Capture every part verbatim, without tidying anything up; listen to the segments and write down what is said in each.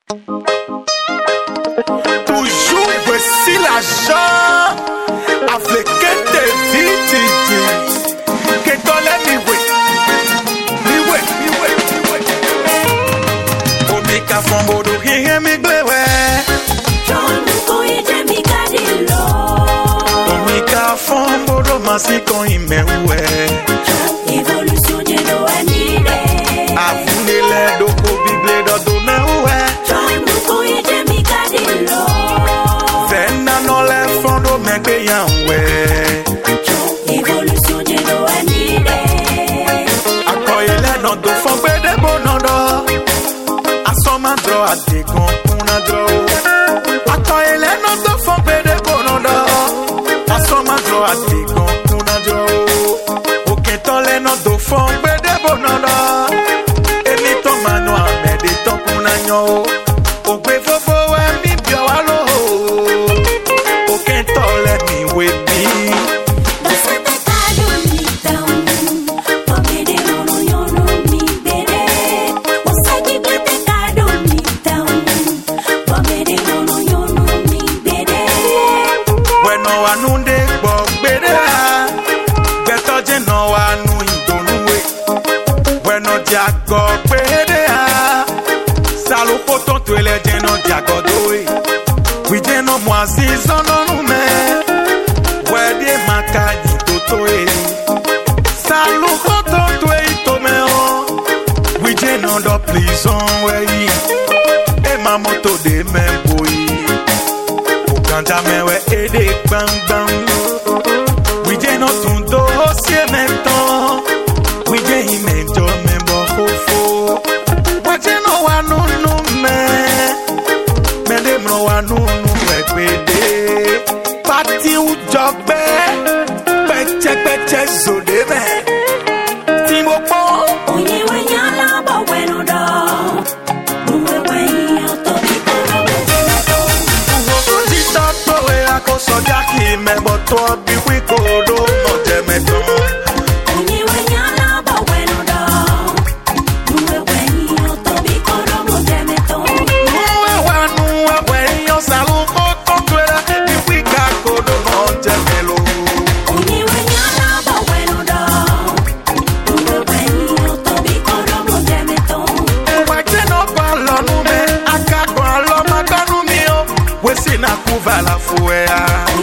Toujours voici l'argent. Avec te vite, que dans les miwe, miwe, miwe, miwe. Omika fombo do rien mi glewe. John Mukoye Jemika Dilo. Omika fombo do masi kon imewe. Évolution de l'O-N-I-D. Afunele do ko bible do do mewe. John Mukoye Jemika Dilo. Fena no le fondo megbe yanwe. Évolution de l'O-N-I-D. Akoyele no do fongbe de bonodo. Asoma dro adegon kuna dro. Akoyele no do fongbe de bonodo. Asoma dro adegon kuna dro. Okentole no do fongbe de bonodo. Emi to mano amede to kuna nyo. Ogbe fofo we mi bio walo. Okentole mi we bi. Anunde gbogbere ha Geto jeno anu idonuwe Bueno diago gbere ha Saluko ton twele jeno diago doe We jeno mwazi zono me Wede maka jitotoe Saluko ton twe itome o We jeno do prison we E mamoto de memboi Ganja mewe ede bang bang. We je no tundo osie menton. We je imento membo fofo. We je no wanu nu me. Me de mro wanu nu pepede. Pati u jogbe. Peche peche zodebe. Timo po. Onye we nyala ba weno do. Mwe we yoto biko. Soja ki me boto bi wi kodo no jemeto. Onye we nyala ba weno do. Mwe we yoto biko no jemeto. Mwe wanu we yo salu ko to twela bi wi ka kodo no jemelo. Onye we nyala ba weno do. Mwe we yoto biko no jemeto. Wa je no pa lo nu me akako lo ma kanu mi o. We si na kuva la fuea.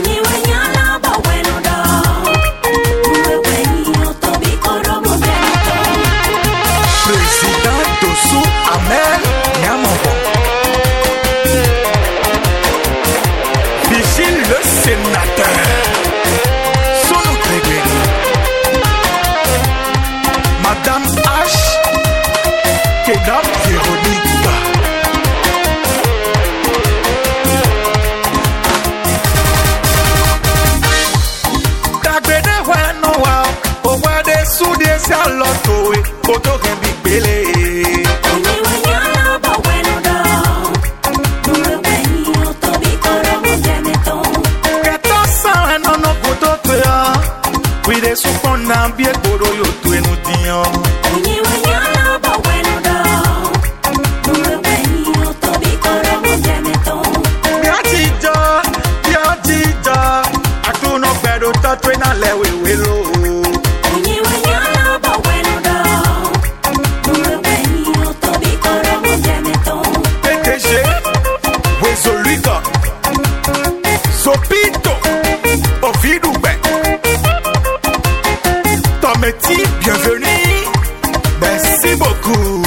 Madame H, Kedam Véronica. Dagbede weno wa, owade sude si alotowe, koto kembi pele. Onye we nyala ba weno do. Mwe we yoto biko no jemeto. Keto sa no no koto toya. We de supona bie koro yo tu enu dion. Onye we nyala ba weno do. Mwe we yoto biko no jemeto. Biatija, biatija. Atuno bedo tatwe na lewe welo. Onye we nyala ba weno do. Mwe we yoto biko no jemeto. P T G, Wezolika, Sopito, Ovidube. Tometi, bienvenue. Merci beaucoup.